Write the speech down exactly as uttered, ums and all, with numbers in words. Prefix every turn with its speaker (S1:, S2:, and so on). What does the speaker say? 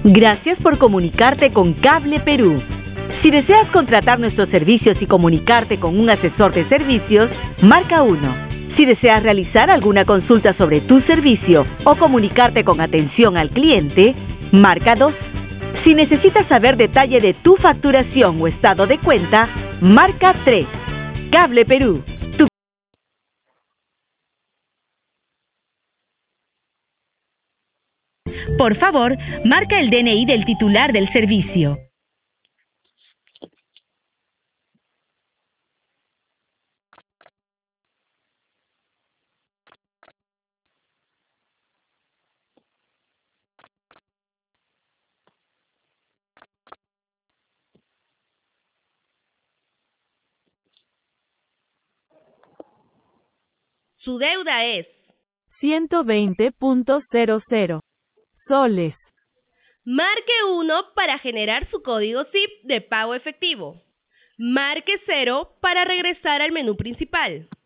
S1: Gracias por comunicarte con Cable Perú. Si deseas contratar nuestros servicios y comunicarte con un asesor de servicios, marca uno. Si deseas realizar alguna consulta sobre tu servicio o comunicarte con atención al cliente, marca dos. Si necesitas saber detalle de tu facturación o estado de cuenta, marca tres. Cable Perú. Tu... Por favor, marca el D N I del titular del servicio. Su deuda es
S2: ciento veinte punto cero cero soles.
S3: Marque uno para generar su código S I P de pago efectivo. Marque cero para regresar al menú principal.